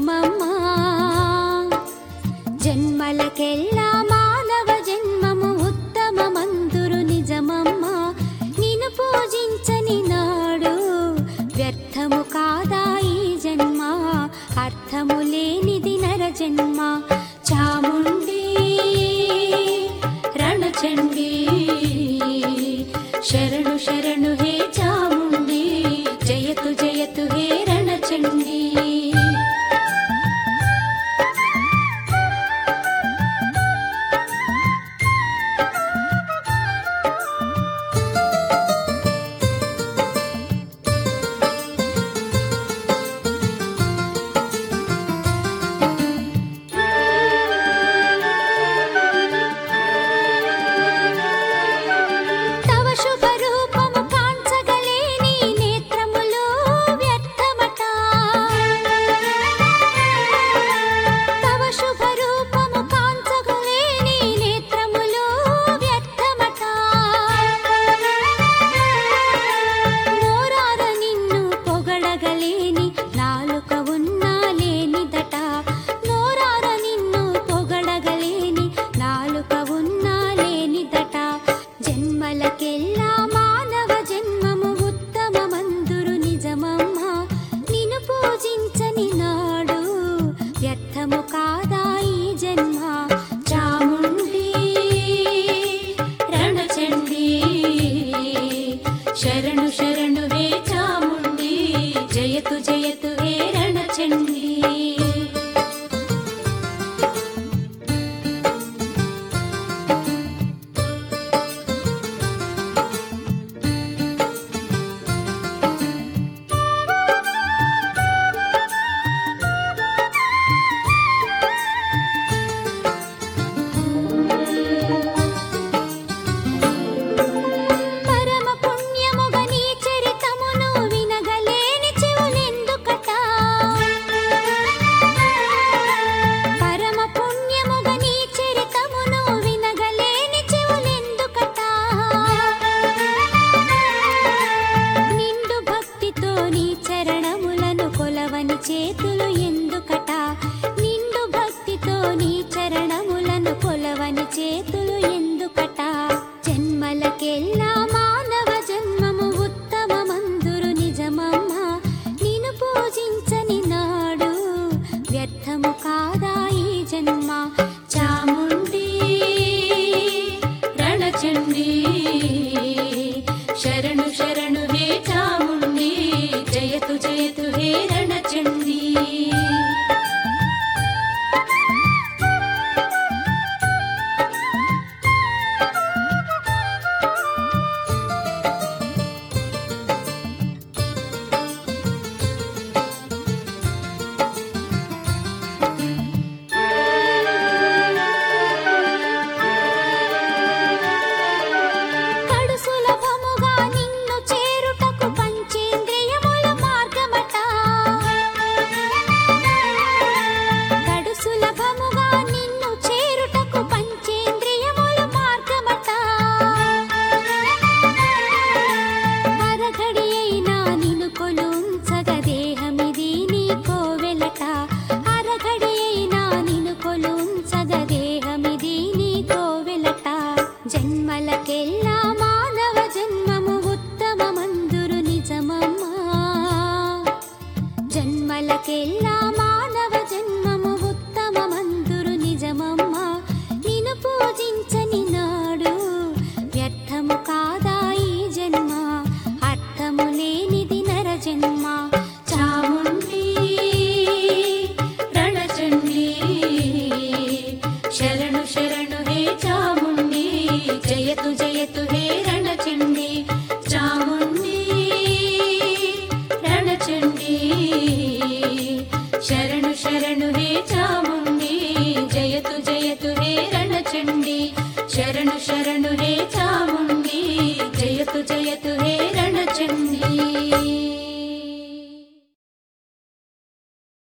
నిజమమ్మా. జన్మలకెల్లా మానవ జన్మము ఉత్తమమందురు నిజమమ్మా. నిన్ను పూజించని నాడు వ్యర్థము కాదా ఈ జన్మ, అర్థము లేనిది నర జన్మ. చాముండి రణచండి శరణు శరణు హే చాముండి, జయతు జయతు హే రణచండి. వ్యర్థము కాదా ఈ జన్మ. చాముండి రణచండి శరణు శరణు హే చాముండి, జయతు జయతు హే రణచండి. చేతులు ఎందుకట, నిండు భక్తితో నీ చరణములను కొలవని చేతులు ఎందుకట. జన్మలకెల్లా మానవ జన్మము ఉత్తమమందురు నిజమమ్మా. నిన్ను పూజించని నాడు వ్యర్థము కాదా ఈ జన్మ. చాముండి రణచండి శరణు శరణు హే చాముండి, జయతు జయతు హే రణచండి. జన్మలకెల్లా మానవ జన్మము ఉత్తమమందురు నిజమమ్మా. జన్మలకెల్లా మానవ జన్మము ఉత్తమమందురు నిజమమ్మా. నిన్ను పూజించని నాడు వ్యర్థము కాదా ఈ జన్మ, అర్థము లేనిది నర జన్మ. చాముండి రణచండి శరణు శరణు హే చాముండి, జయతు జయతు హే రణచండి. చాముండి రణచండి శరణు శరణు హే చాముండి.